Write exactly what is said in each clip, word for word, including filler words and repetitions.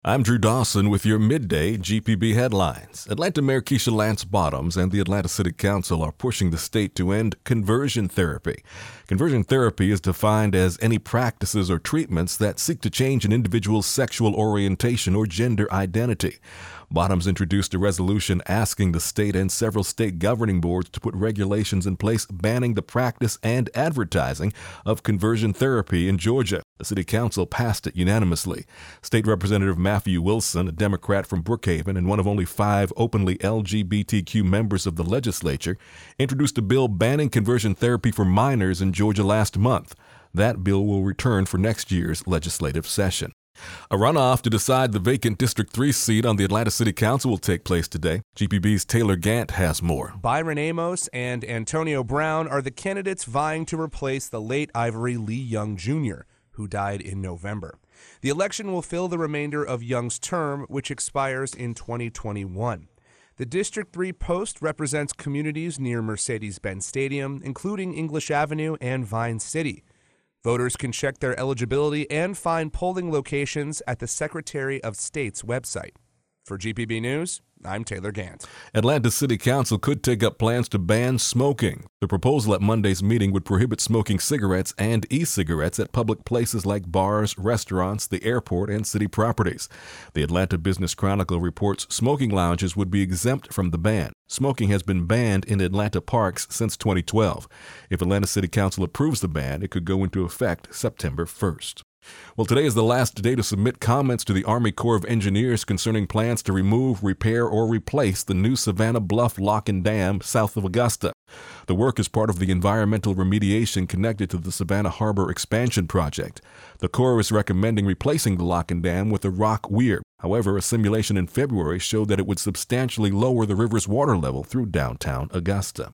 I'm Drew Dawson with your midday G P B headlines. Atlanta Mayor Keisha Lance Bottoms and the Atlanta City Council are pushing the state to end conversion therapy. Conversion therapy is defined as any practices or treatments that seek to change an individual's sexual orientation or gender identity. Bottoms introduced a resolution asking the state and several state governing boards to put regulations in place banning the practice and advertising of conversion therapy in Georgia. The City Council passed it unanimously. State Representative Matthew Wilson, a Democrat from Brookhaven and one of only five openly L G B T Q members of the legislature, introduced a bill banning conversion therapy for minors in Georgia last month. That bill will return for next year's legislative session. A runoff to decide the vacant District three seat on the Atlanta City Council will take place today. G P B's Taylor Gant has more. Byron Amos and Antonio Brown are the candidates vying to replace the late Ivory Lee Young Junior, who died in November. The election will fill the remainder of Young's term, which expires in twenty twenty-one. The District three post represents communities near Mercedes-Benz Stadium, including English Avenue and Vine City. Voters can check their eligibility and find polling locations at the Secretary of State's website. For G P B News, I'm Taylor Gant. Atlanta City Council could take up plans to ban smoking. The proposal at Monday's meeting would prohibit smoking cigarettes and e-cigarettes at public places like bars, restaurants, the airport, and city properties. The Atlanta Business Chronicle reports smoking lounges would be exempt from the ban. Smoking has been banned in Atlanta parks since twenty twelve. If Atlanta City Council approves the ban, it could go into effect September first. Well, today is the last day to submit comments to the Army Corps of Engineers concerning plans to remove, repair, or replace the new Savannah Bluff Lock and Dam south of Augusta. The work is part of the environmental remediation connected to the Savannah Harbor Expansion Project. The Corps is recommending replacing the lock and dam with a rock weir. However, a simulation in February showed that it would substantially lower the river's water level through downtown Augusta.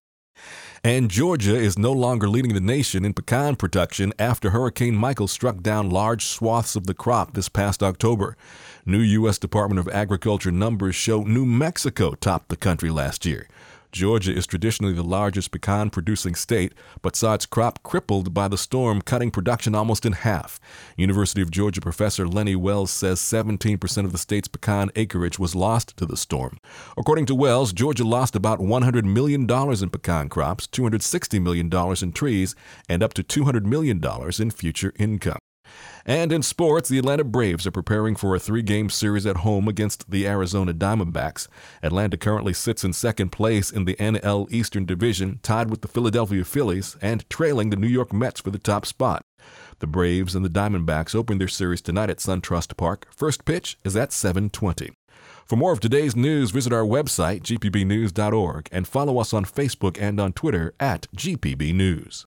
And Georgia is no longer leading the nation in pecan production after Hurricane Michael struck down large swaths of the crop this past October. New U S Department of Agriculture numbers show New Mexico topped the country last year. Georgia is traditionally the largest pecan-producing state, but saw its crop crippled by the storm, cutting production almost in half. University of Georgia professor Lenny Wells says seventeen percent of the state's pecan acreage was lost to the storm. According to Wells, Georgia lost about one hundred million dollars in pecan crops, two hundred sixty million dollars in trees, and up to two hundred million dollars in future income. And in sports, the Atlanta Braves are preparing for a three-game series at home against the Arizona Diamondbacks. Atlanta currently sits in second place in the N L Eastern Division, tied with the Philadelphia Phillies and trailing the New York Mets for the top spot. The Braves and the Diamondbacks open their series tonight at SunTrust Park. First pitch is at seven twenty. For more of today's news, visit our website, g p b news dot org, and follow us on Facebook and on Twitter at G P B News.